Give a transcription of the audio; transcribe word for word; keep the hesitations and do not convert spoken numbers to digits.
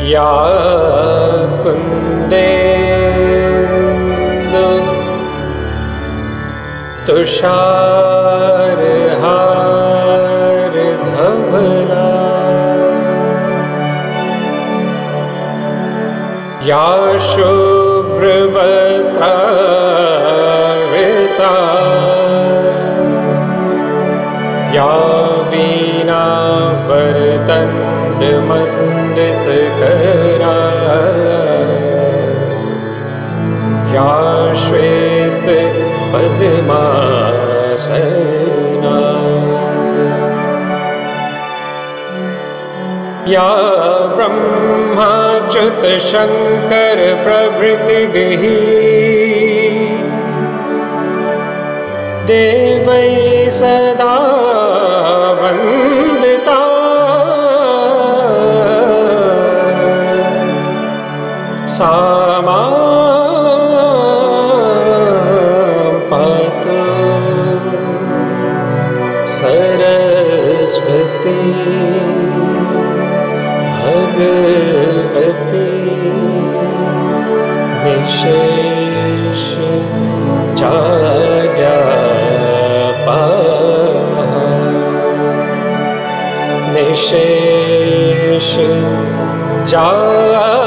या कुन्देन्दु तुषारहारधवला या शुभ्रवस्त्रावृता या वीणावरदण्डमण्डितकरा या श्वेतपद्मासना या ब्रह्माच्युतशङ्कर प्रभृतिभिः देवैः सदा वन्दिता सा मां पातु सरस्वती भगवती निशेषाचार्यापा निशेषाचार्यापा